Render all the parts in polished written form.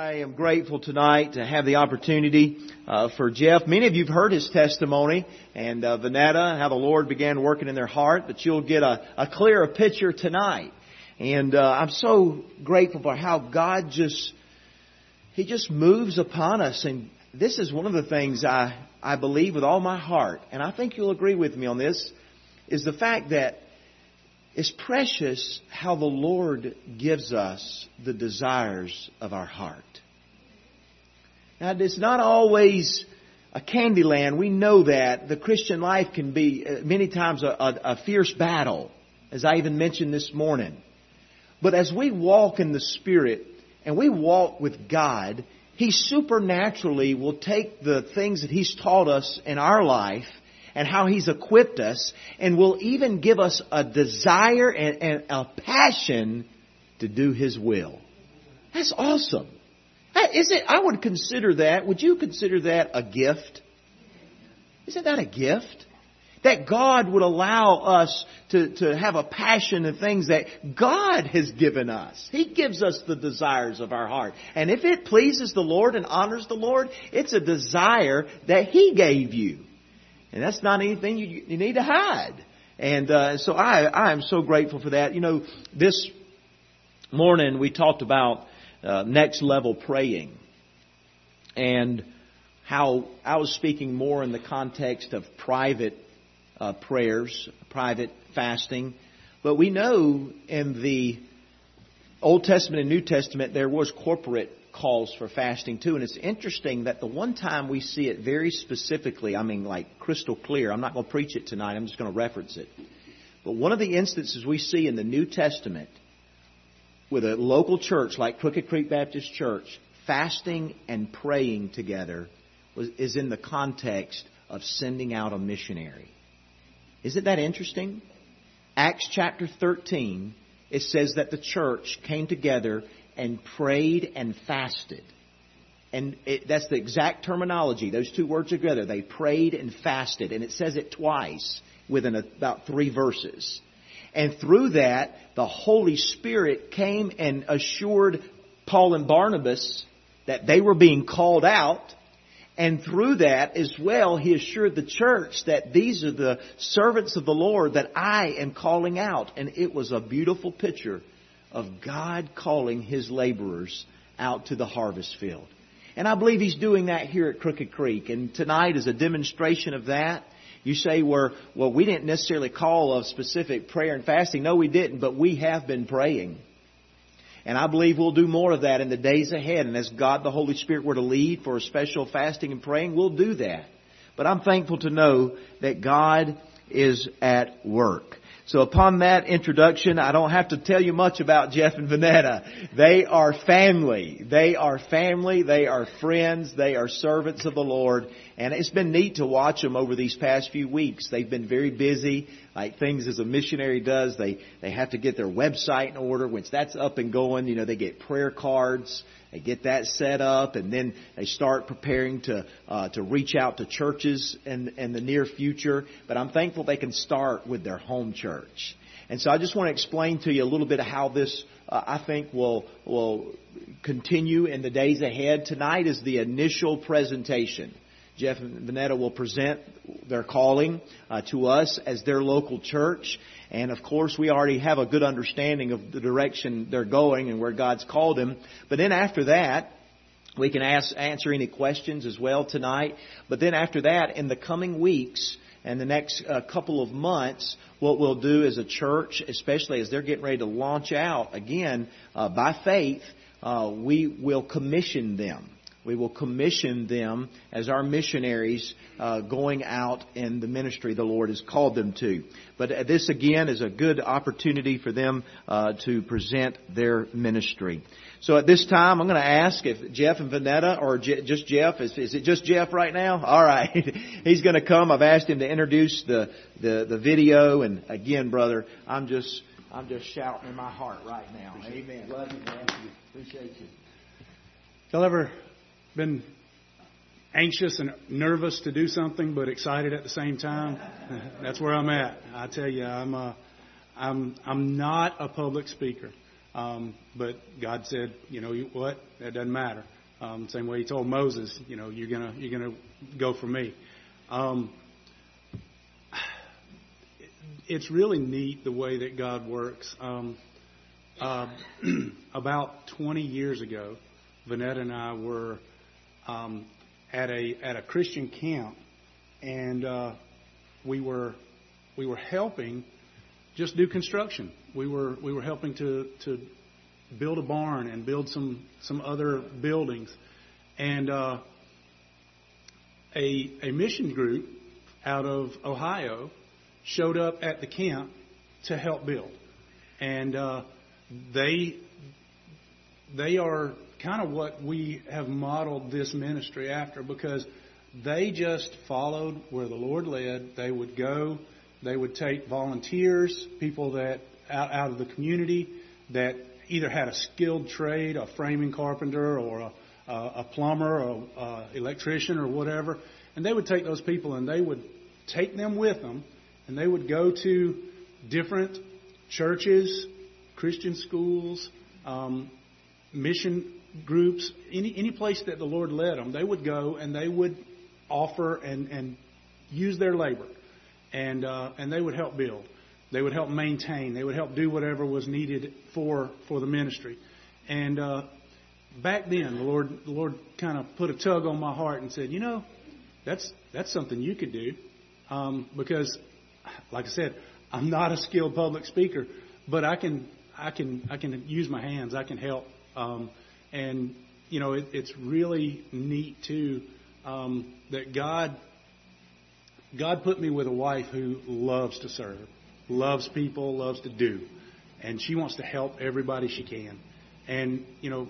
I am grateful tonight to have the opportunity for Jeff. Many of you have heard his testimony and Vanetta, how the Lord began working in their heart, but you'll get a clearer picture tonight. And I'm so grateful for how God He just moves upon us. And this is one of the things I believe with all my heart, and I think you'll agree with me on this, is the fact that it's precious how the Lord gives us the desires of our heart. Now, it's not always a candy land. We know that. The Christian life can be many times a fierce battle, as I even mentioned this morning. But as we walk in the Spirit and we walk with God, He supernaturally will take the things that He's taught us in our life and how He's equipped us, and will even give us a desire and a passion to do His will. That's awesome. I would consider that, would you consider that a gift? Isn't that a gift? That God would allow us to have a passion in things that God has given us. He gives us the desires of our heart. And if it pleases the Lord and honors the Lord, it's a desire that He gave you. And that's not anything you need to hide. And so I am so grateful for that. You know, this morning we talked about next level praying. And how I was speaking more in the context of private prayers, private fasting. But we know in the Old Testament and New Testament there was corporate calls for fasting too. And it's interesting that the one time we see it very specifically, I mean like crystal clear, I'm not going to preach it tonight, I'm just going to reference it. But one of the instances we see in the New Testament with a local church like Crooked Creek Baptist Church, fasting and praying together is in the context of sending out a missionary. Isn't that interesting? Acts chapter 13, it says that the church came together and prayed and fasted. And that's the exact terminology. Those two words together. They prayed and fasted. And it says it twice within about 3 verses. And through that, the Holy Spirit came and assured Paul and Barnabas that they were being called out. And through that as well, He assured the church that these are the servants of the Lord that I am calling out. And it was a beautiful picture of God calling His laborers out to the harvest field. And I believe He's doing that here at Crooked Creek. And tonight is a demonstration of that. You say, well, we didn't necessarily call a specific prayer and fasting. No, we didn't, but we have been praying. And I believe we'll do more of that in the days ahead. And as God, the Holy Spirit, were to lead for a special fasting and praying, we'll do that. But I'm thankful to know that God is at work. So upon that introduction, I don't have to tell you much about Jeff and Vanetta. They are family. They are family. They are friends. They are servants of the Lord. And it's been neat to watch them over these past few weeks. They've been very busy, like things as a missionary does. They have to get their website in order. Once that's up and going, you know, they get prayer cards. They get that set up, and then they start preparing to reach out to churches in the near future. But I'm thankful they can start with their home church. And so I just want to explain to you a little bit of how this, I think, will continue in the days ahead. Tonight is the initial presentation. Jeff and Vanetta will present their calling to us as their local church. And of course, we already have a good understanding of the direction they're going and where God's called them. But then after that, we can answer any questions as well tonight. But then after that, in the coming weeks and the next couple of months, what we'll do as a church, especially as they're getting ready to launch out again by faith, we will commission them. We will commission them as our missionaries going out in the ministry the Lord has called them to. But this again is a good opportunity for them to present their ministry. So at this time, I'm going to ask if Jeff and Vanetta, or just Jeff, is it just Jeff right now? All right. He's going to come. I've asked him to introduce the video. And again, brother, I'm just shouting in my heart right now. Amen. Love you, man. Appreciate you. Y'all ever been anxious and nervous to do something, but excited at the same time? That's where I'm at. I tell you, I'm not a public speaker, but God said, you know what? That doesn't matter. Same way He told Moses, you're gonna go for me. It's really neat the way that God works. About 20 years ago, Vanetta and I were at a Christian camp, and we were helping just do construction. We were helping to build a barn and build some other buildings, and a mission group out of Ohio showed up at the camp to help build, and they are kind of what we have modeled this ministry after, because they just followed where the Lord led. They would go, they would take volunteers, people that out of the community that either had a skilled trade, a framing carpenter or a plumber or electrician or whatever, and they would take those people and they would take them with them, and they would go to different churches, Christian schools, mission groups, any place that the Lord led them. They would go and they would offer and use their labor, and they would help build. They would help maintain. They would help do whatever was needed for the ministry. And back then, the Lord kind of put a tug on my heart and said, that's something you could do, because, like I said, I'm not a skilled public speaker, but I can use my hands. I can help. And it's really neat too, that God put me with a wife who loves to serve, loves people, loves to do, and she wants to help everybody she can. And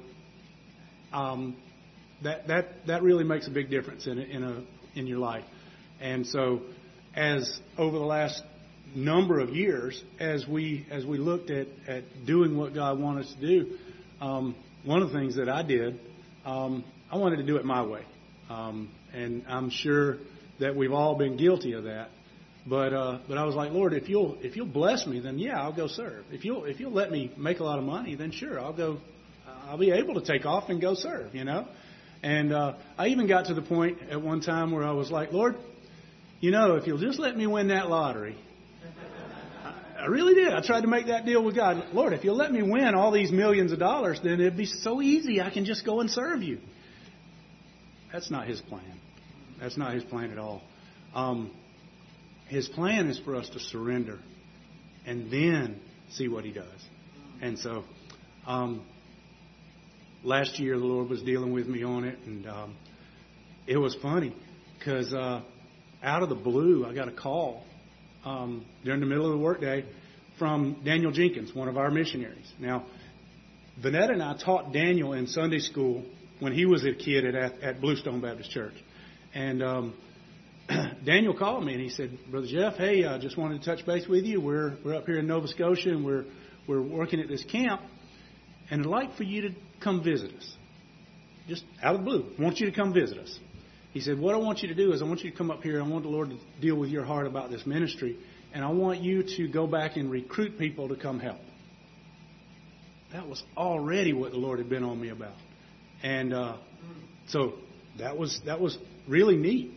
that really makes a big difference in your life. And so, as over the last number of years, as we looked at doing what God wanted us to do, one of the things that I did, I wanted to do it my way, and I'm sure that we've all been guilty of that. But I was like, Lord, if you'll bless me, then yeah, I'll go serve. If you'll let me make a lot of money, then sure, I'll go. I'll be able to take off and go serve. And I even got to the point at one time where I was like, Lord, if you'll just let me win that lottery. I really did. I tried to make that deal with God. Lord, if you'll let me win all these millions of dollars, then it'd be so easy. I can just go and serve you. That's not His plan. That's not His plan at all. His plan is for us to surrender and then see what He does. And so, last year the Lord was dealing with me on it, and it was funny because out of the blue I got a call during the middle of the workday from Daniel Jenkins, one of our missionaries. Now, Vanetta and I taught Daniel in Sunday school when he was a kid at Bluestone Baptist Church. And Daniel called me and he said, Brother Jeff, hey, I just wanted to touch base with you. We're up here in Nova Scotia and we're working at this camp, and I'd like for you to come visit us. Just out of the blue, I want you to come visit us. He said, what I want you to do is I want you to come up here. I want the Lord to deal with your heart about this ministry. And I want you to go back and recruit people to come help. That was already what the Lord had been on me about. And so that was really neat.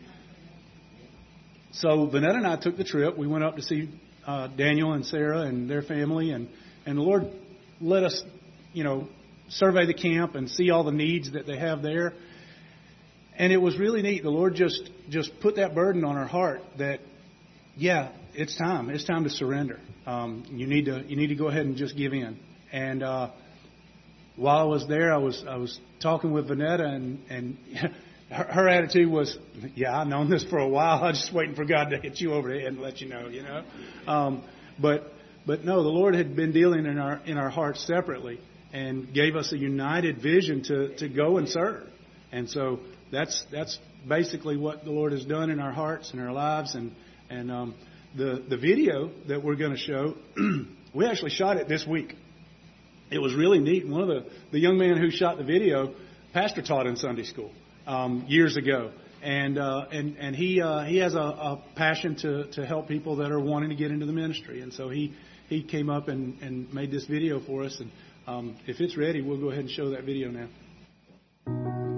So Vanetta and I took the trip. We went up to see Daniel and Sarah and their family. And the Lord let us, survey the camp and see all the needs that they have there. And it was really neat. The Lord just put that burden on our heart that, yeah, it's time. It's time to surrender. You need to go ahead and just give in. And while I was there, I was talking with Vanetta, and her attitude was, yeah, I've known this for a while. I'm just waiting for God to hit you over the head and let you know. But no, the Lord had been dealing in our hearts separately and gave us a united vision to go and serve. And so that's basically what the Lord has done in our hearts and our lives. And the video that we're going to show, we actually shot it this week. It was really neat. One of the young man who shot the video, pastor taught in Sunday school years ago, and he has a passion to help people that are wanting to get into the ministry. And so he came up and made this video for us. And if it's ready, we'll go ahead and show that video now.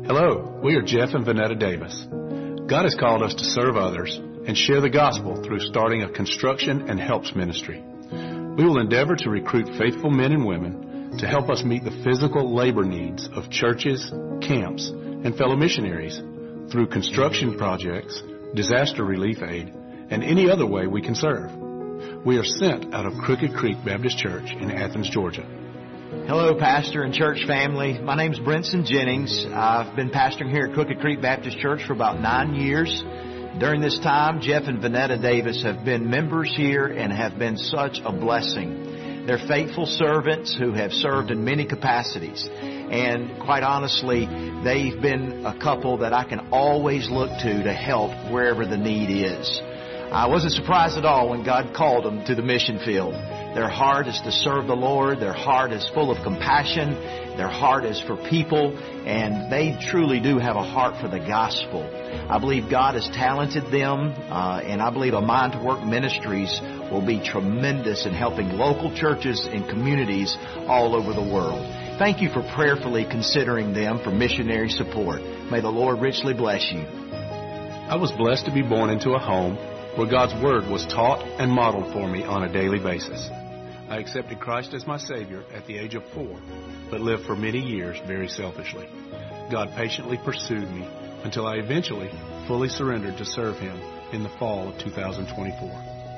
Hello, we are Jeff and Vanetta Davis. God has called us to serve others and share the gospel through starting a construction and helps ministry. We will endeavor to recruit faithful men and women to help us meet the physical labor needs of churches, camps, and fellow missionaries through construction projects, disaster relief aid, and any other way we can serve. We are sent out of Crooked Creek Baptist Church in Athens, Georgia. Hello, pastor and church family. My name's Brinson Jennings. I've been pastoring here at Crooked Creek Baptist Church for about 9 years. During this time, Jeff and Vanetta Davis have been members here and have been such a blessing. They're faithful servants who have served in many capacities. And quite honestly, they've been a couple that I can always look to help wherever the need is. I wasn't surprised at all when God called them to the mission field. Their heart is to serve the Lord. Their heart is full of compassion. Their heart is for people. And they truly do have a heart for the gospel. I believe God has talented them. And I believe A Mind to Work Ministries will be tremendous in helping local churches and communities all over the world. Thank you for prayerfully considering them for missionary support. May the Lord richly bless you. I was blessed to be born into a home where God's Word was taught and modeled for me on a daily basis. I accepted Christ as my Savior at the age of 4, but lived for many years very selfishly. God patiently pursued me until I eventually fully surrendered to serve Him in the fall of 2024.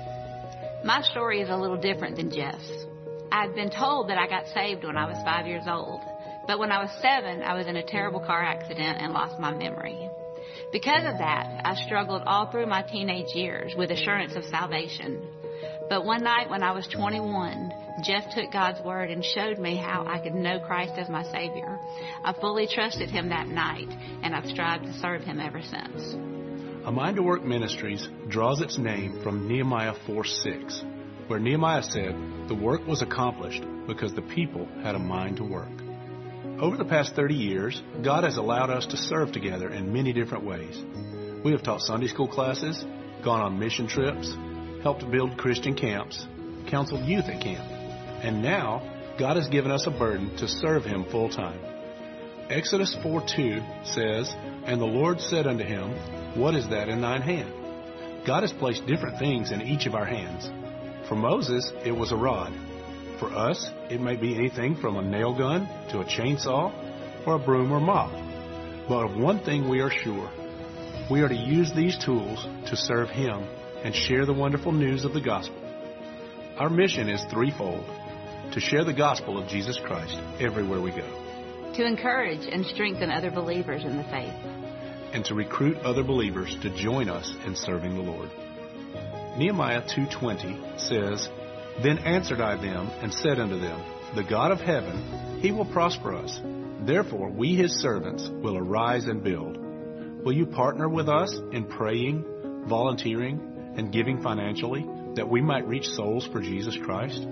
My story is a little different than Jeff's. I'd been told that I got saved when I was 5 years old, but when I was 7, I was in a terrible car accident and lost my memory. Because of that, I struggled all through my teenage years with assurance of salvation. But one night when I was 21, Jeff took God's Word and showed me how I could know Christ as my Savior. I fully trusted Him that night, and I've strived to serve Him ever since. A Mind to Work Ministries draws its name from Nehemiah 4:6, where Nehemiah said, "The work was accomplished because the people had a mind to work." Over the past 30 years, God has allowed us to serve together in many different ways. We have taught Sunday school classes, gone on mission trips, helped build Christian camps, counseled youth at camp, and now God has given us a burden to serve Him full time. Exodus 4:2 says, "And the Lord said unto him, What is that in thine hand?" God has placed different things in each of our hands. For Moses, it was a rod. For us, it may be anything from a nail gun to a chainsaw or a broom or mop. But of one thing we are sure. We are to use these tools to serve Him and share the wonderful news of the gospel. Our mission is threefold: to share the gospel of Jesus Christ everywhere we go, To encourage and strengthen other believers in the faith, and to recruit other believers to join us in serving the Lord. Nehemiah 2:20 says, "Then answered I them and said unto them, The God of heaven, He will prosper us. Therefore we His servants will arise and build. Will you partner with us in praying, volunteering, and giving financially that we might reach souls for Jesus Christ?"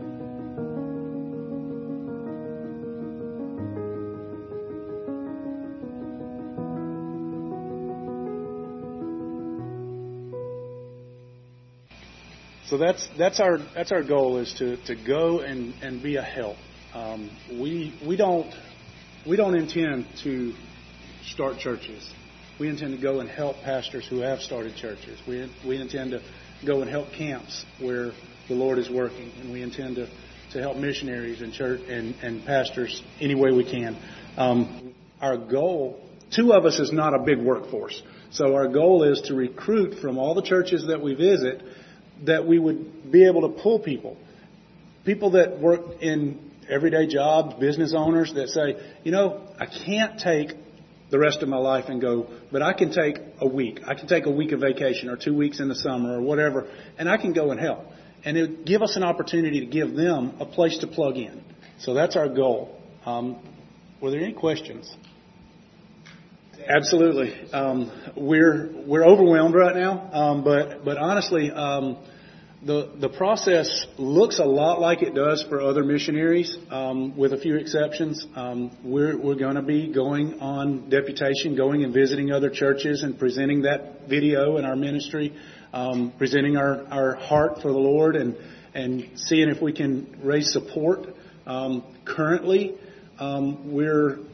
So that's our goal, is to go and be a help. We don't intend to start churches. We intend to go and help pastors who have started churches. We intend to go and help camps where the Lord is working, and we intend to help missionaries and church and pastors any way we can. Our goal, 2 of us is not a big workforce, so our goal is to recruit from all the churches that we visit, that we would be able to pull people that work in everyday jobs, business owners that say, I can't take the rest of my life and go, but I can take a week. I can take a week of vacation or 2 weeks in the summer or whatever, and I can go and help. And it would give us an opportunity to give them a place to plug in. So that's our goal. Were there any questions? Absolutely. We're overwhelmed right now, but honestly, the process looks a lot like it does for other missionaries, with a few exceptions. We're going to be going on deputation, going and visiting other churches and presenting that video in our ministry, presenting our heart for the Lord and seeing if we can raise support. Currently,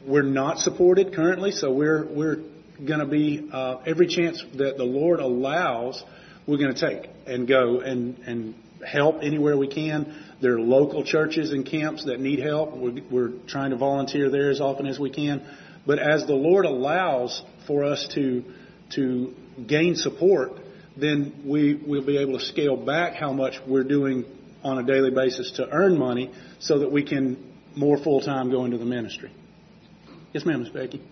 we're not supported currently, so we're going to be every chance that the Lord allows, we're going to take and go and help anywhere we can. There are local churches and camps that need help. We're trying to volunteer there as often as we can. But as the Lord allows for us to gain support, then we'll be able to scale back how much we're doing on a daily basis to earn money so that we can more full-time go into the ministry. Yes, ma'am, Ms. Becky.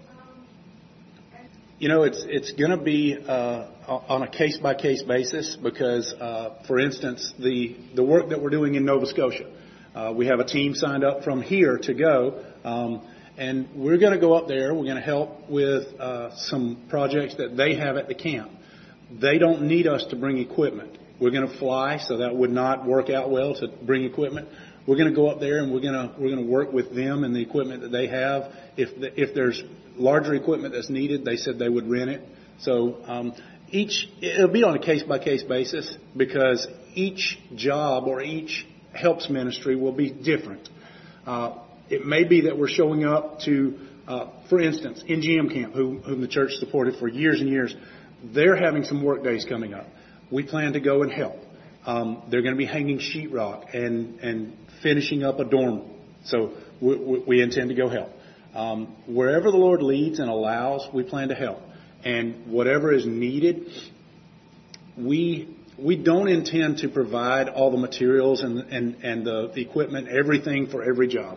It's going to be on a case-by-case basis because, for instance, the work that we're doing in Nova Scotia, we have a team signed up from here to go, and we're going to go up there. We're going to help with some projects that they have at the camp. They don't need us to bring equipment. We're going to fly, so that would not work out well to bring equipment. We're going to go up there and we're going to work with them and the equipment that they have. If there's larger equipment that's needed, they said they would rent it. So it'll be on a case by case basis because each job or each helps ministry will be different. It may be that we're showing up to, for instance, NGM Camp, whom the church supported for years and years. They're having some work days coming up. We plan to go and help. They're going to be hanging sheetrock and finishing up a dorm. So we intend to go help. Wherever the Lord leads and allows, we plan to help. And whatever is needed, we don't intend to provide all the materials and the equipment, everything for every job.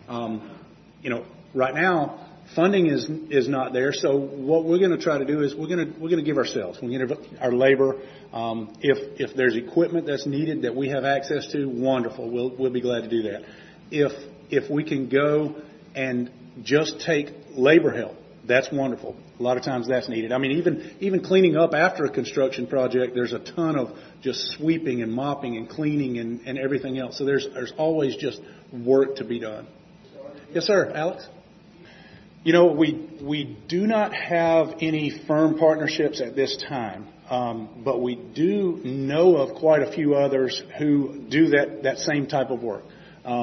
Right now, funding is not there. So what we're going to try to do is we're going to give ourselves. We're going to give our labor. If there's equipment that's needed that we have access to, wonderful. We'll be glad to do that. If we can go and just take labor help, that's wonderful. A lot of times that's needed. I mean, even cleaning up after a construction project, there's a ton of just sweeping and mopping and cleaning and everything else. So there's always just work to be done. Yes, sir, Alex. We do not have any firm partnerships at this time, but we do know of quite a few others who do that same type of work.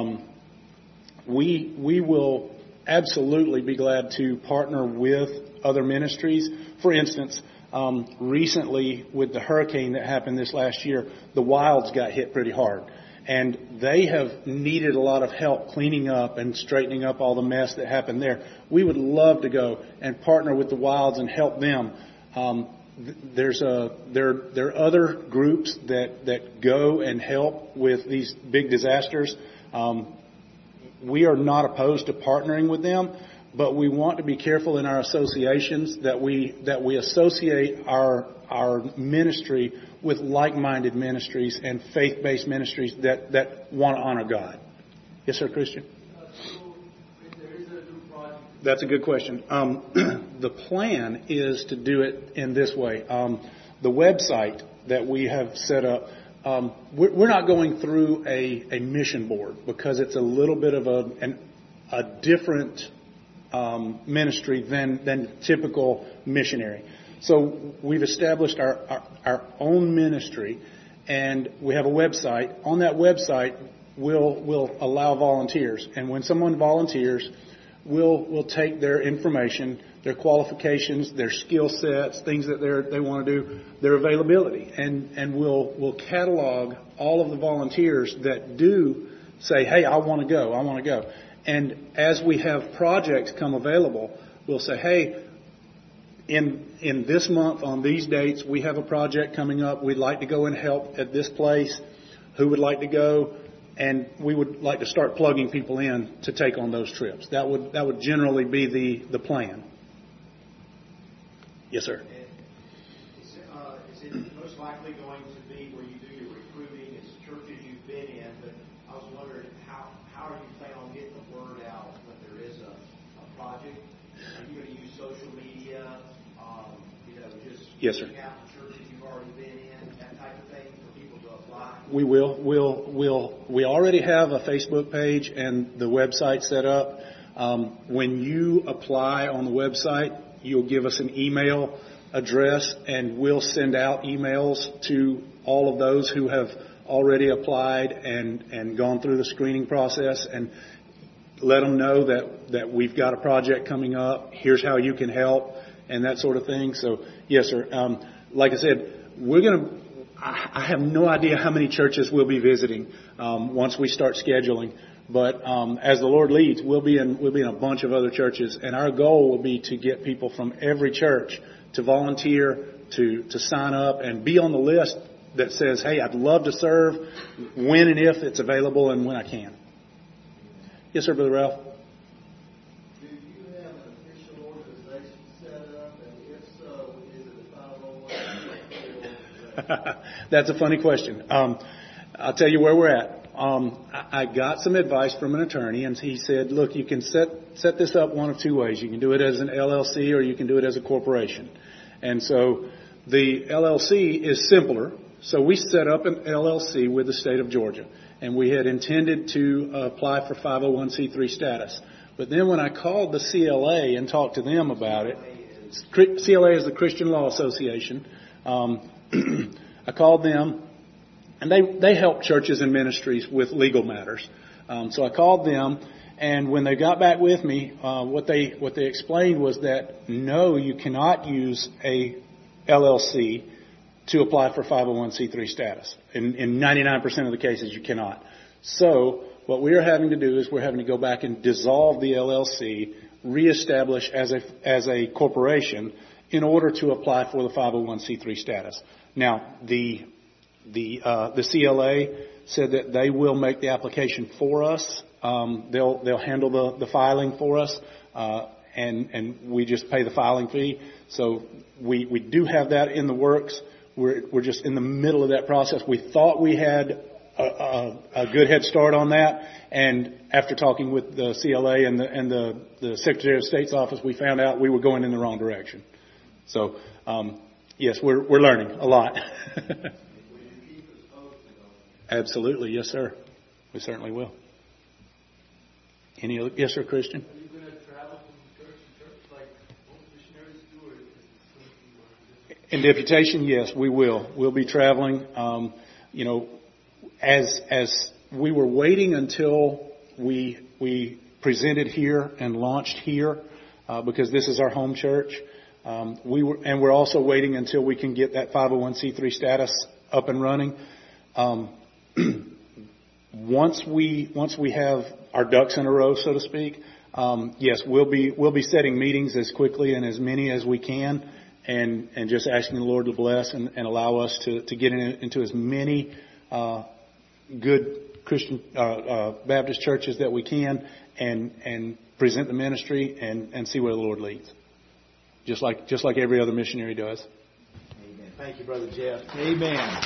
We will absolutely be glad to partner with other ministries. For instance, recently with the hurricane that happened this last year, the Wilds got hit pretty hard. And they have needed a lot of help cleaning up and straightening up all the mess that happened there. We would love to go and partner with the Wilds and help them. There are other groups that go and help with these big disasters. We are not opposed to partnering with them, but we want to be careful in our associations that we associate our ministry with like-minded ministries and faith-based ministries that want to honor God. Yes, sir, Christian? So if there is a new project... That's a good question. The plan is to do it in this way. The website that we have set up, we're not going through a mission board because it's a little bit of a different ministry than typical missionary. So we've established our own ministry, and we have a website. On that website, we'll allow volunteers, and when someone volunteers, we'll take their information, their qualifications, their skill sets, things that they want to do, their availability, and we'll catalog all of the volunteers that do say, "Hey, I want to go." And as we have projects come available, we'll say, "Hey, in this month, on these dates, we have a project coming up. We'd like to go and help at this place. Who would like to go?" And we would like to start plugging people in to take on those trips. That would generally be the plan. Yes, sir. Is it most likely going to be where you do your recruiting? It's churches you've been in, but I was wondering how are you planning on getting the word out when there is a project? Are you going to use social media? Just yes, sir. Reaching out to churches you've already been in, that type of thing for people to apply? We will. We already have a Facebook page and the website set up. When you apply on the website, you'll give us an email address, and we'll send out emails to all of those who have already applied and gone through the screening process. And let them know that we've got a project coming up. Here's how you can help and that sort of thing. So, yes, sir. Like I said, I have no idea how many churches we'll be visiting once we start scheduling. But as the Lord leads, we'll be in a bunch of other churches, and our goal will be to get people from every church to volunteer, to sign up, and be on the list that says, "Hey, I'd love to serve when and if it's available and when I can." Yes, sir, Brother Ralph. Do you have an official organization set up, and if so, is it a 501c3? That's a funny question. I'll tell you where we're at. I got some advice from an attorney, and he said, look, you can set this up one of two ways. You can do it as an LLC or you can do it as a corporation. And so the LLC is simpler. So we set up an LLC with the state of Georgia, and we had intended to apply for 501c3 status. But then when I called the CLA and talked to them about it, CLA is the Christian Law Association. I called them. And they help churches and ministries with legal matters. So I called them, and when they got back with me, what they explained was that no, you cannot use a LLC to apply for 501c3 status. In 99% of the cases, you cannot. So what we are having to do is we're having to go back and dissolve the LLC, reestablish as a corporation in order to apply for the 501c3 status. Now, the CLA said that they will make the application for us. They'll handle the filing for us, and we just pay the filing fee. So we do have that in the works. We're just in the middle of that process. We thought we had a good head start on that, and after talking with the CLA and the Secretary of State's office, we found out we were going in the wrong direction. So yes, we're learning a lot. Absolutely, yes, sir. We certainly will. Any other? Yes, sir, Christian. Are you going to travel from church to church like most missionaries do, or is it in deputation? Yes, we will. We'll be traveling. As we were waiting until we presented here and launched here, because this is our home church. We're also waiting until we can get that 501c3 status up and running. Once we have our ducks in a row, so to speak, yes, we'll be setting meetings as quickly and as many as we can, and just asking the Lord to bless and allow us to get into as many good Christian Baptist churches that we can, and present the ministry and see where the Lord leads, just like every other missionary does. Amen. Thank you, Brother Jeff. Amen.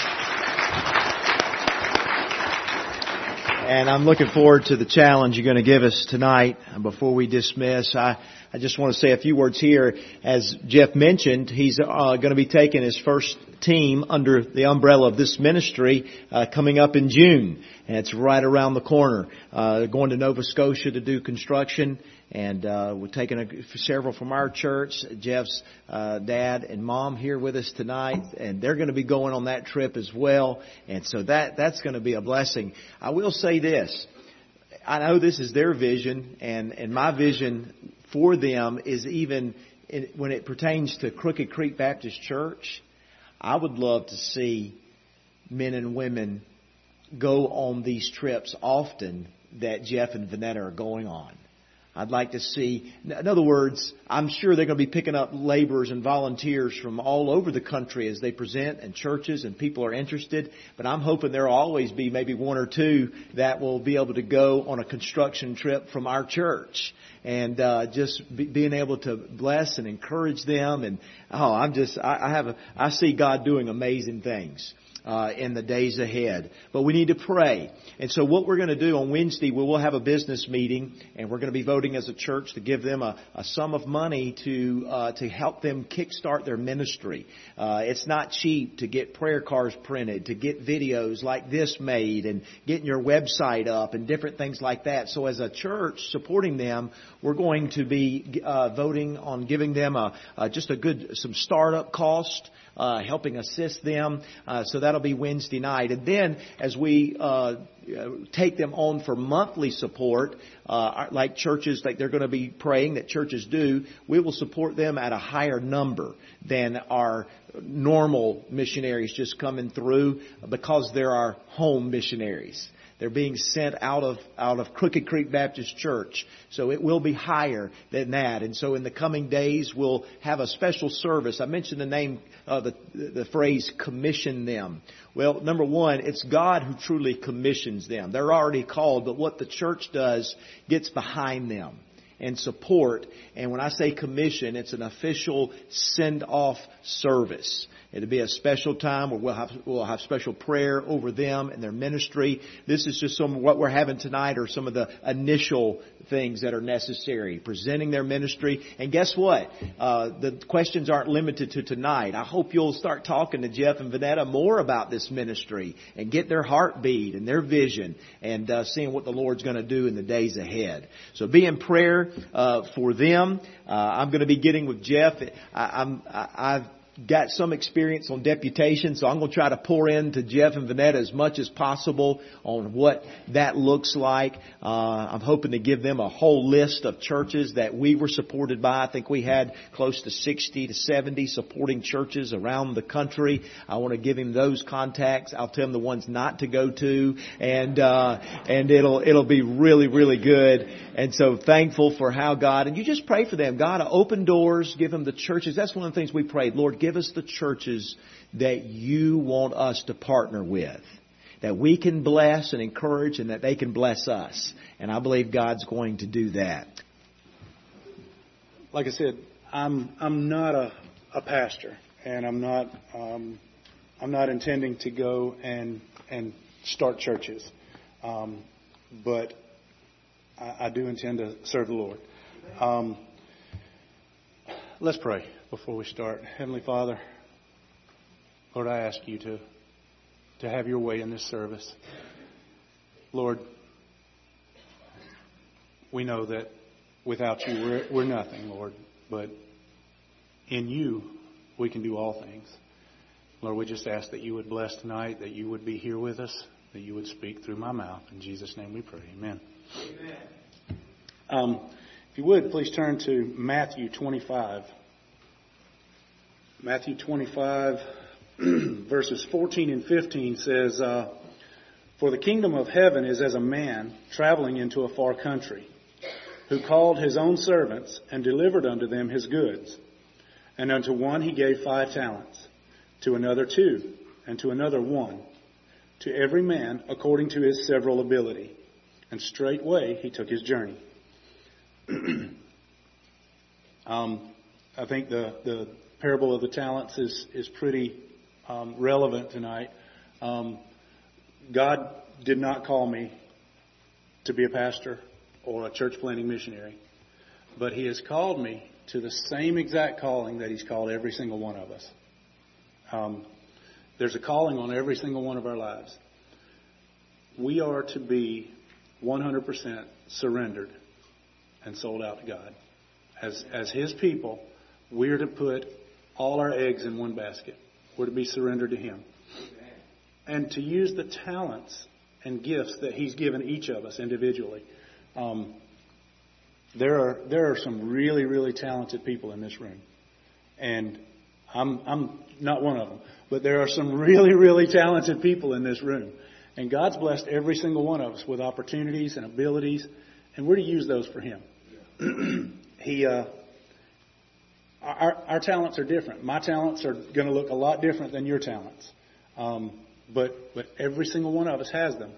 And I'm looking forward to the challenge you're going to give us tonight. Before we dismiss, I just want to say a few words here. As Jeff mentioned, he's going to be taking his first team under the umbrella of this ministry coming up in June. And it's right around the corner. Going to Nova Scotia to do construction. And we're taking several from our church. Jeff's dad and mom here with us tonight, and they're going to be going on that trip as well. And so that's going to be a blessing. I will say this. I know this is their vision, and my vision for them is even when it pertains to Crooked Creek Baptist Church, I would love to see men and women go on these trips often that Jeff and Vanetta are going on. I'd like to see, in other words, I'm sure they're going to be picking up laborers and volunteers from all over the country as they present, and churches and people are interested. But I'm hoping there will always be maybe one or two that will be able to go on a construction trip from our church. And just being able to bless and encourage them. And I see God doing amazing things in the days ahead. But we need to pray. And so what we're going to do on Wednesday, we will have a business meeting, and we're going to be voting as a church to give them a sum of money to help them kickstart their ministry. It's not cheap to get prayer cards printed, to get videos like this made, and getting your website up and different things like that. So as a church supporting them, we're going to be voting on giving them some startup cost, helping assist them. So that'll be Wednesday night. And then as we take them on for monthly support, like churches, like they're going to be praying that churches do, we will support them at a higher number than our normal missionaries just coming through, because they're our home missionaries. They're being sent out of Crooked Creek Baptist Church. So it will be higher than that. And so in the coming days, we'll have a special service. I mentioned the name, the phrase, commission them. Well, number one, it's God who truly commissions them. They're already called, but what the church does gets behind them and support. And when I say commission, it's an official send-off service. It'll be a special time where we'll have special prayer over them and their ministry. This is just what we're having tonight are some of the initial things that are necessary. Presenting their ministry. And guess what? The questions aren't limited to tonight. I hope you'll start talking to Jeff and Vanetta more about this ministry and get their heartbeat and their vision and seeing what the Lord's going to do in the days ahead. So be in prayer for them. I'm going to be getting with Jeff. I've got some experience on deputation, so I'm going to try to pour into Jeff and Vanetta as much as possible on what that looks like. I'm hoping to give them a whole list of churches that we were supported by. I think we had close to 60 to 70 supporting churches around the country. I want to give him those contacts. I'll tell him the ones not to go to, and it'll be really, really good. And so thankful for how God, and you just pray for them. God, open doors, give them the churches. That's one of the things we prayed. Lord, give us the churches that you want us to partner with, that we can bless and encourage, and that they can bless us. And I believe God's going to do that. Like I said, I'm not a pastor, and I'm not intending to go and start churches, but I do intend to serve the Lord. Let's pray before we start. Heavenly Father, Lord, I ask you to have your way in this service. Lord, we know that without you we're nothing, Lord, but in you we can do all things. Lord, we just ask that you would bless tonight, that you would be here with us, that you would speak through my mouth. In Jesus' name we pray. Amen. Amen. If you would, please turn to Matthew 25. Matthew 25, verses 14 and 15 says, "For the kingdom of heaven is as a man traveling into a far country, who called his own servants and delivered unto them his goods. And unto one he gave 5 talents, to another 2, and to another 1, to every man according to his several ability. And straightway he took his journey." I think the parable of the talents is pretty relevant tonight. God did not call me to be a pastor or a church planting missionary, but He has called me to the same exact calling that He's called every single one of us. There's a calling on every single one of our lives. We are to be 100% surrendered and sold out to God. As His people, we're to put all our eggs in one basket. We're to be surrendered to Him. And to use the talents and gifts that He's given each of us individually. There are some really, really talented people in this room. And I'm not one of them. But there are some really, really talented people in this room. And God's blessed every single one of us with opportunities and abilities. And we're to use those for Him. Our talents are different. My talents are going to look a lot different than your talents. But every single one of us has them.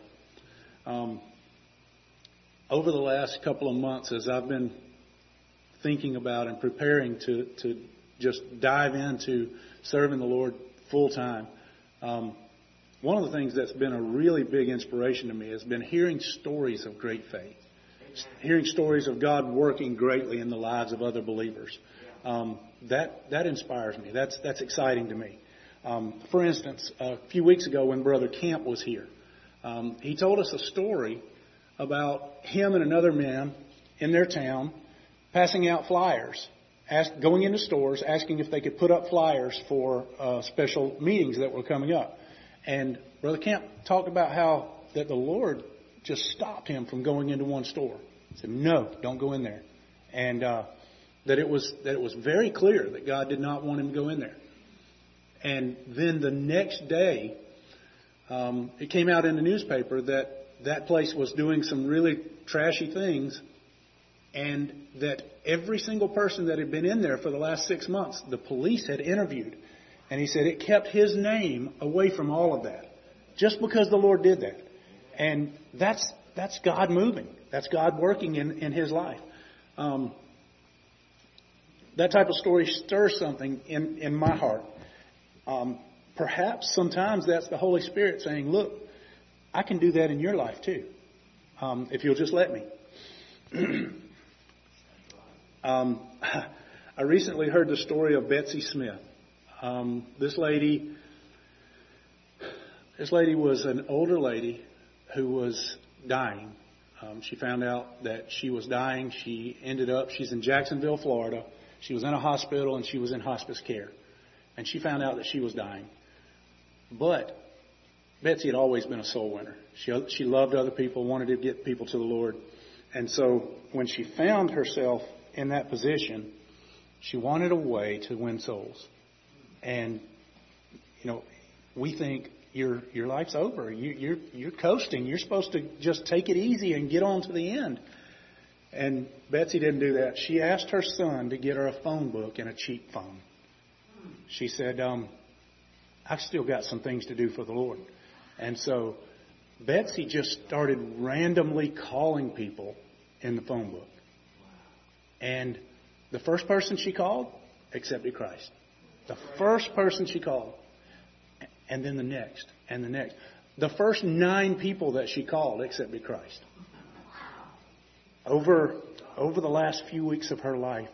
Over the last couple of months, as I've been thinking about and preparing to just dive into serving the Lord full time, one of the things that's been a really big inspiration to me has been hearing stories of great faith. Hearing stories of God working greatly in the lives of other believers. That inspires me. That's exciting to me. For instance, a few weeks ago when Brother Camp was here, he told us a story about him and another man in their town passing out flyers, going into stores, asking if they could put up flyers for special meetings that were coming up. And Brother Camp talked about how that the Lord just stopped him from going into one store. He said, no, don't go in there. And that it was very clear that God did not want him to go in there. And then the next day, it came out in the newspaper that that place was doing some really trashy things, and that every single person that had been in there for the last 6 months, the police had interviewed. And he said it kept his name away from all of that, just because the Lord did that. And that's God moving. That's God working in his life. That type of story stirs something in my heart. Perhaps sometimes that's the Holy Spirit saying, look, I can do that in your life too, if you'll just let me. I recently heard the story of Betsy Smith. This lady was an older lady who was dying. She found out that she was dying. She's in Jacksonville, Florida. She was in a hospital and she was in hospice care. And she found out that she was dying. But Betsy had always been a soul winner. She loved other people, wanted to get people to the Lord. And so when she found herself in that position, she wanted a way to win souls. And, we think your life's over. You're coasting. You're supposed to just take it easy and get on to the end. And Betsy didn't do that. She asked her son to get her a phone book and a cheap phone. She said, I've still got some things to do for the Lord. And so Betsy just started randomly calling people in the phone book. And the first person she called accepted Christ. The first person she called. And then the next. And the next. The first 9 people that she called accepted Christ. Over the last few weeks of her life,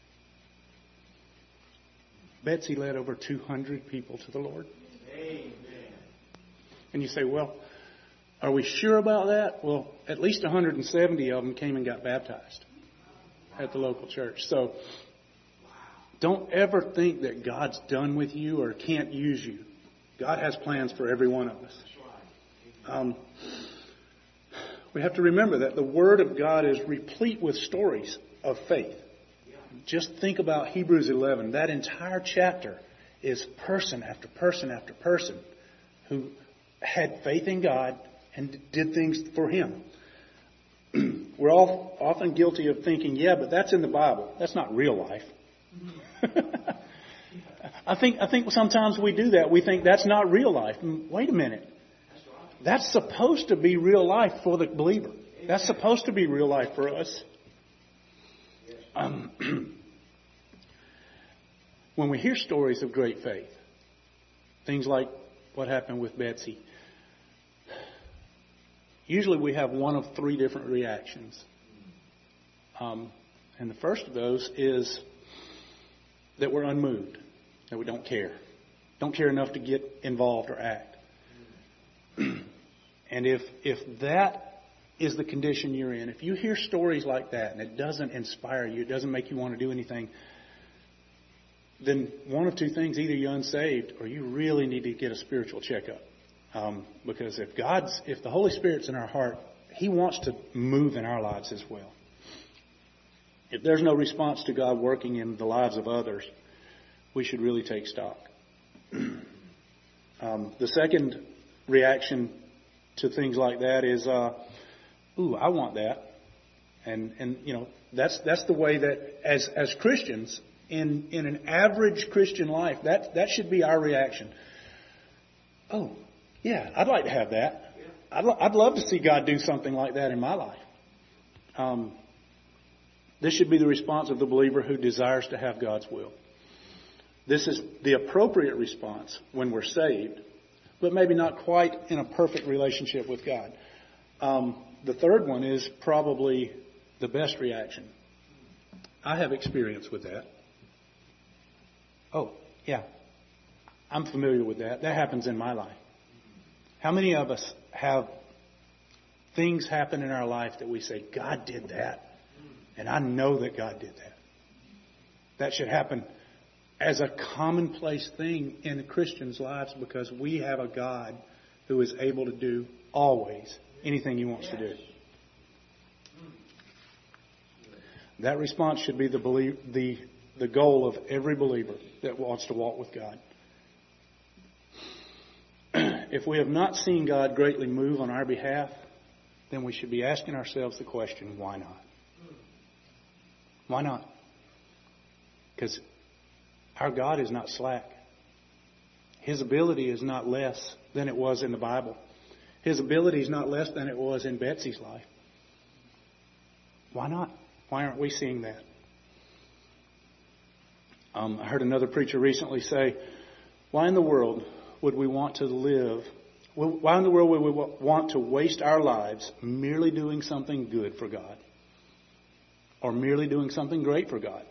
Betsy led over 200 people to the Lord. Amen. And you say, well, are we sure about that? Well, at least 170 of them came and got baptized at the local church. So don't ever think that God's done with you or can't use you. God has plans for every one of us. We have to remember that the Word of God is replete with stories of faith. Just think about Hebrews 11. That entire chapter is person after person after person who had faith in God and did things for Him. We're all often guilty of thinking, yeah, but that's in the Bible. That's not real life. I think sometimes we do that. We think that's not real life. Wait a minute. That's supposed to be real life for the believer. That's supposed to be real life for us. When we hear stories of great faith, things like what happened with Betsy, usually we have one of 3 different reactions. And the first of those is that we're unmoved, that we don't care. Don't care enough to get involved or act. And if that is the condition you're in, if you hear stories like that and it doesn't inspire you, it doesn't make you want to do anything, then one of 2 things: either you're unsaved or you really need to get a spiritual checkup. Because if the Holy Spirit's in our heart, He wants to move in our lives as well. If there's no response to God working in the lives of others, we should really take stock. The second reaction to things like that is, ooh, I want that. And that's the way that as Christians, in an average Christian life, that should be our reaction. Oh, yeah, I'd like to have that. I'd love to see God do something like that in my life. This should be the response of the believer who desires to have God's will. This is the appropriate response when we're saved, but maybe not quite in a perfect relationship with God. The third one is probably the best reaction. I have experience with that. Oh, yeah. I'm familiar with that. That happens in my life. How many of us have things happen in our life that we say, God did that, and I know that God did that? That should happen as a commonplace thing in the Christians' lives because we have a God who is able to do always anything He wants to do. That response should be the goal of every believer that wants to walk with God. If we have not seen God greatly move on our behalf, then we should be asking ourselves the question, why not? Why not? Because our God is not slack. His ability is not less than it was in the Bible. His ability is not less than it was in Betsy's life. Why not? Why aren't we seeing that? I heard another preacher recently say, why in the world would we want to live? Why in the world would we want to waste our lives merely doing something good for God? Or merely doing something great for God?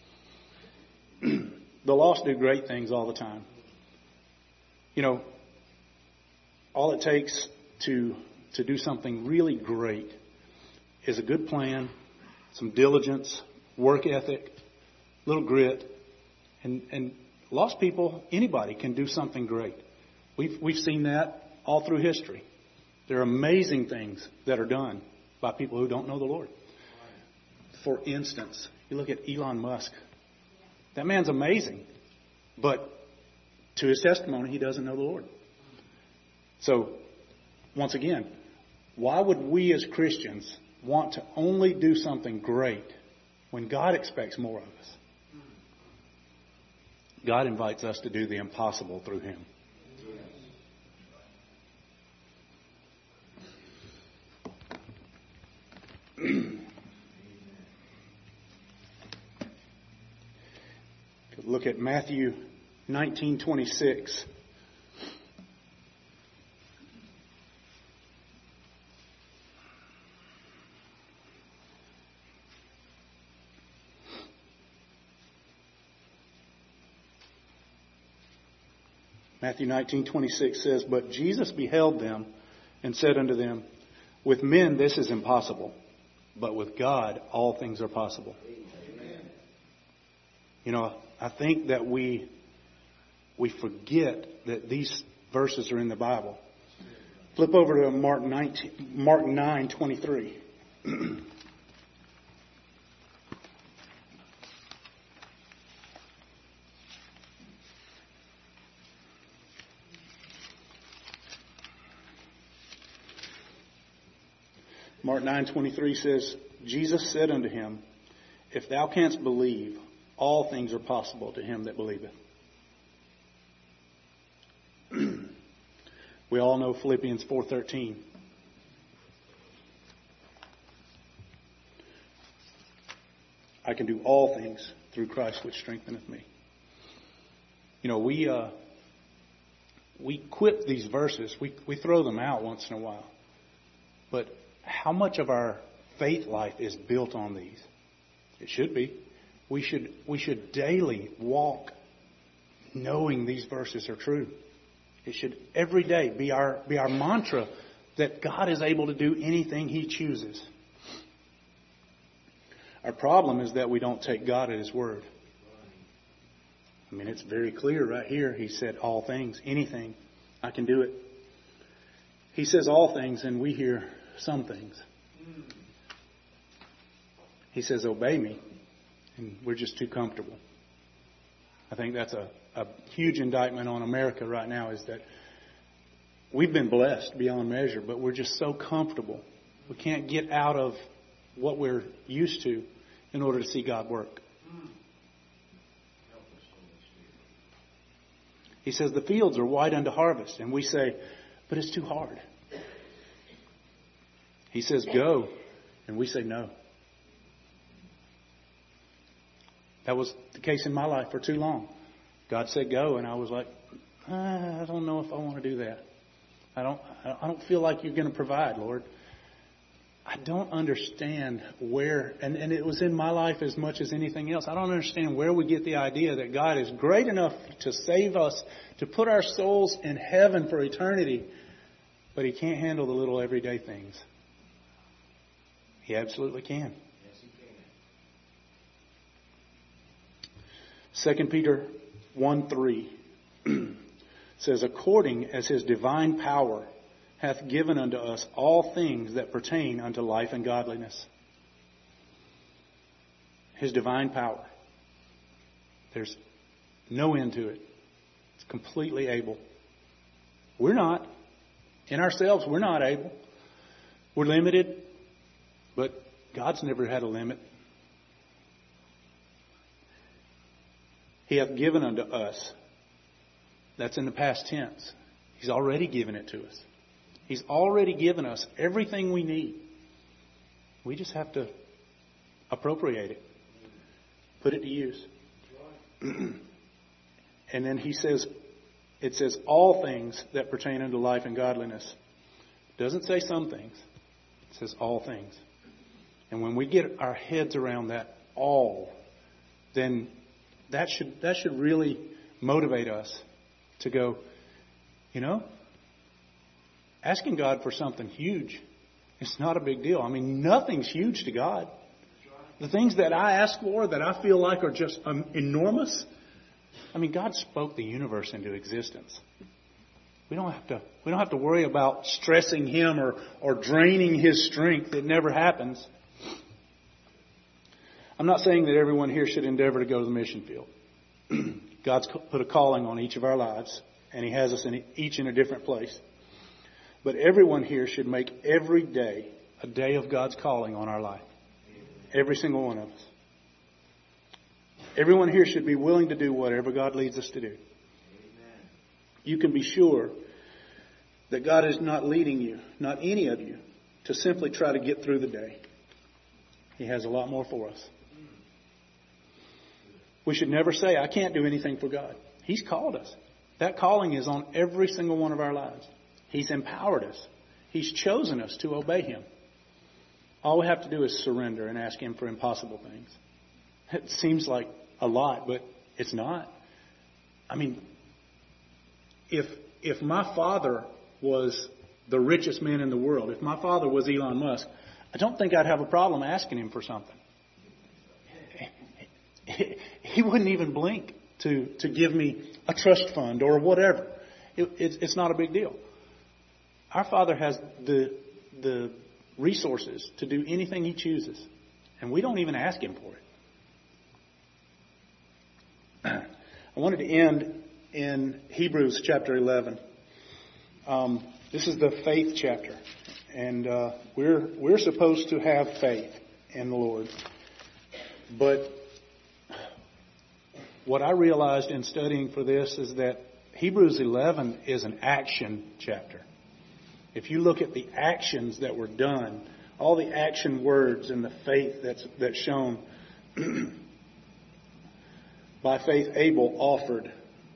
The lost do great things all the time. You know, all it takes to do something really great is a good plan, some diligence, work ethic, little grit. And lost people, anybody can do something great. We've seen that all through history. There are amazing things that are done by people who don't know the Lord. For instance, you look at Elon Musk. That man's amazing. But to his testimony, he doesn't know the Lord. So, once again, why would we as Christians want to only do something great when God expects more of us? God invites us to do the impossible through Him. Look at Matthew 19:26. Matthew 19:26 says, "But Jesus beheld them and said unto them, With men this is impossible, but with God all things are possible." Amen. You know, I think that we forget that these verses are in the Bible. Flip over to Mark 9:23. Mark 9:23 says, "Jesus said unto him, If thou canst believe, all things are possible to him that believeth." We all know Philippians 4:13. "I can do all things through Christ which strengtheneth me." You know, we quip these verses. We throw them out once in a while. But how much of our faith life is built on these? It should be. We should daily walk knowing these verses are true. It should every day be our mantra that God is able to do anything He chooses. Our problem is that we don't take God at His word. I mean, it's very clear right here. He said all things, anything, I can do it. He says all things, and we hear some things. He says, obey me, and we're just too comfortable. I think that's a huge indictment on America right now, is that we've been blessed beyond measure, but we're just so comfortable. We can't get out of what we're used to in order to see God work. He says the fields are white unto harvest, and we say, but it's too hard. He says go, and we say no. That was the case in my life for too long. God said go, and I was like, I don't know if I want to do that. I don't feel like you're going to provide, Lord. I don't understand where, and it was in my life as much as anything else. I don't understand where we get the idea that God is great enough to save us, to put our souls in heaven for eternity, but He can't handle the little everyday things. He absolutely can. Yes, He can. 2 Peter 1:3 says, according as his divine power hath given unto us all things that pertain unto life and godliness. His divine power. There's no end to it. It's completely able. We're not. In ourselves, we're not able. We're limited. But God's never had a limit. He hath given unto us. That's in the past tense. He's already given it to us. He's already given us everything we need. We just have to appropriate it. Put it to use. And then he says, it says all things that pertain unto life and godliness. It doesn't say some things. It says all things. And when we get our heads around that all, then that should really motivate us to go, asking God for something huge, it's not a big deal. I mean, nothing's huge to God. The things that I ask for that I feel like are just enormous. I mean, God spoke the universe into existence. We don't have to worry about stressing Him or draining His strength. It never happens. I'm not saying that everyone here should endeavor to go to the mission field. God's put a calling on each of our lives, and He has us each in a different place. But everyone here should make every day a day of God's calling on our life. Every single one of us. Everyone here should be willing to do whatever God leads us to do. You can be sure that God is not leading you, not any of you, to simply try to get through the day. He has a lot more for us. We should never say, I can't do anything for God. He's called us. That calling is on every single one of our lives. He's empowered us. He's chosen us to obey Him. All we have to do is surrender and ask Him for impossible things. It seems like a lot, but it's not. I mean, if my father was the richest man in the world, if my father was Elon Musk, I don't think I'd have a problem asking him for something. He wouldn't even blink to give me a trust fund or whatever. It's not a big deal. Our Father has the resources to do anything He chooses, and we don't even ask Him for it. I wanted to end in Hebrews chapter 11. This is the faith chapter, and we're supposed to have faith in the Lord. But what I realized in studying for this is that Hebrews 11 is an action chapter. If you look at the actions that were done, all the action words and the faith that's shown, by faith Abel offered.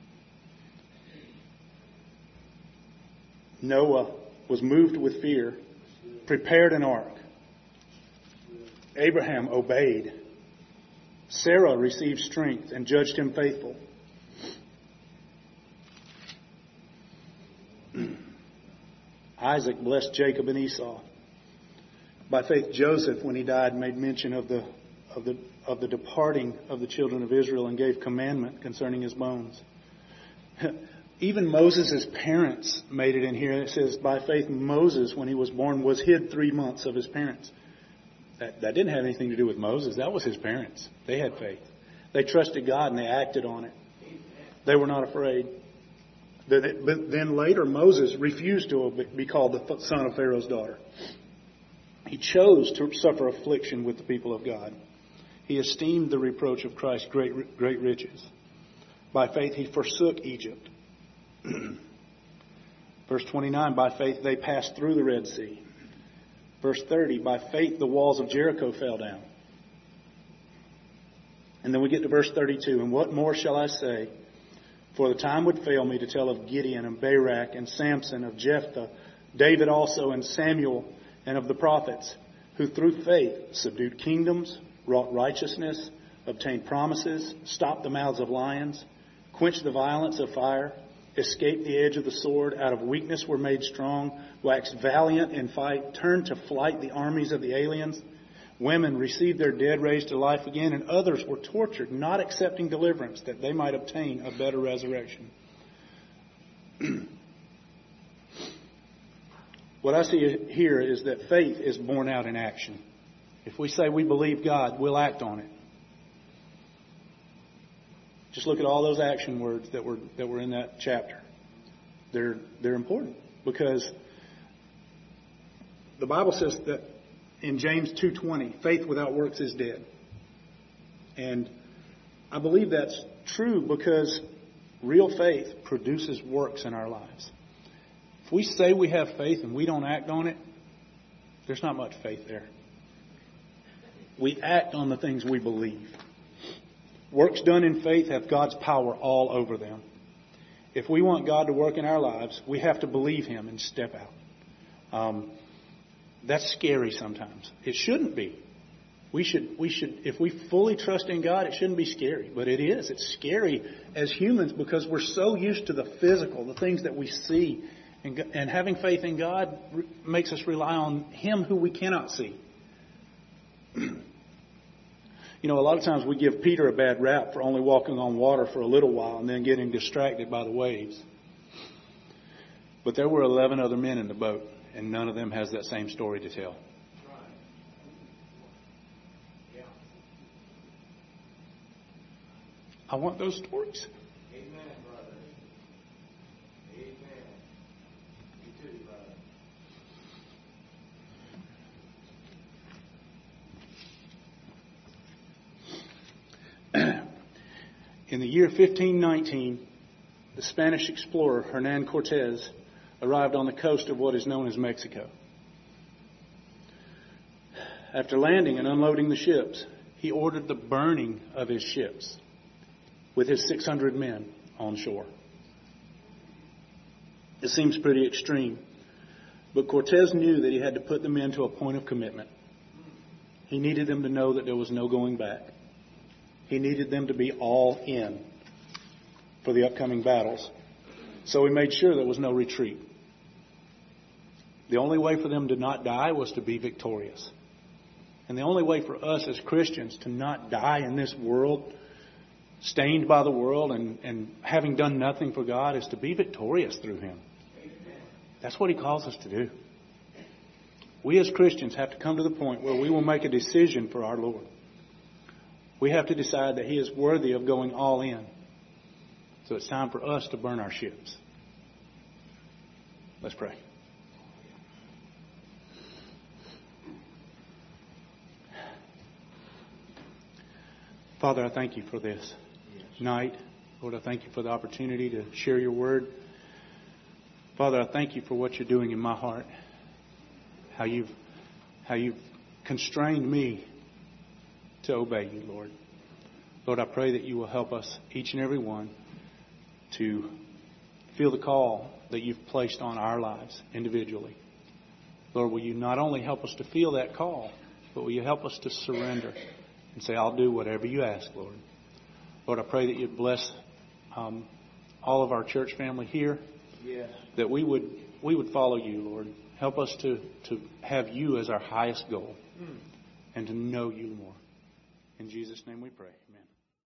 Noah was moved with fear, prepared an ark. Abraham obeyed. Sarah received strength and judged him faithful. Isaac blessed Jacob and Esau. By faith, Joseph, when he died, made mention of the departing of the children of Israel and gave commandment concerning his bones. Even Moses' parents made it in here. It says, by faith, Moses, when he was born, was hid 3 months of his parents. That didn't have anything to do with Moses. That was his parents. They had faith. They trusted God and they acted on it. They were not afraid. But then later, Moses refused to be called the son of Pharaoh's daughter. He chose to suffer affliction with the people of God. He esteemed the reproach of Christ great riches. By faith, he forsook Egypt. Verse 29, by faith, they passed through the Red Sea. Verse 30, by faith, the walls of Jericho fell down. And then we get to verse 32, and what more shall I say? For the time would fail me to tell of Gideon and Barak and Samson, of Jephthah, David also and Samuel, and of the prophets, who through faith subdued kingdoms, wrought righteousness, obtained promises, stopped the mouths of lions, quenched the violence of fire, escaped the edge of the sword, out of weakness were made strong, waxed valiant in fight, turned to flight the armies of the aliens. Women received their dead raised to life again, and others were tortured, not accepting deliverance, that they might obtain a better resurrection. What I see here is that faith is born out in action. If we say we believe God, we'll act on it. Just look at all those action words that were in that chapter. They're important because the Bible says that in James 2:20, faith without works is dead. And I believe that's true because real faith produces works in our lives. If we say we have faith and we don't act on it, there's not much faith there. We act on the things we believe. Works done in faith have God's power all over them. If we want God to work in our lives, we have to believe Him and step out. That's scary sometimes. It shouldn't be. We should, if we fully trust in God, it shouldn't be scary. But it is. It's scary as humans because we're so used to the physical, the things that we see. And having faith in God makes us rely on Him who we cannot see. You know, a lot of times we give Peter a bad rap for only walking on water for a little while and then getting distracted by the waves. But there were 11 other men in the boat, and none of them has that same story to tell. I want those stories. Amen, brother. Amen. You too, brother. In the year 1519, the Spanish explorer Hernán Cortés arrived on the coast of what is known as Mexico. After landing and unloading the ships, he ordered the burning of his ships with his 600 men on shore. It seems pretty extreme, but Cortés knew that he had to put the men to a point of commitment. He needed them to know that there was no going back. He needed them to be all in for the upcoming battles. So he made sure there was no retreat. The only way for them to not die was to be victorious. And the only way for us as Christians to not die in this world, stained by the world and having done nothing for God, is to be victorious through Him. That's what He calls us to do. We as Christians have to come to the point where we will make a decision for our Lord. We have to decide that He is worthy of going all in. So it's time for us to burn our ships. Let's pray. Father, I thank You for this night. Lord, I thank You for the opportunity to share Your word. Father, I thank You for what You're doing in my heart. How you've constrained me to obey You, Lord. Lord, I pray that You will help us, each and every one, to feel the call that You've placed on our lives individually. Lord, will You not only help us to feel that call, but will You help us to surrender and say, I'll do whatever You ask, Lord. Lord, I pray that You'd bless all of our church family here. Yes. That we would follow You, Lord. Help us to have You as our highest goal and to know You more. In Jesus' name we pray.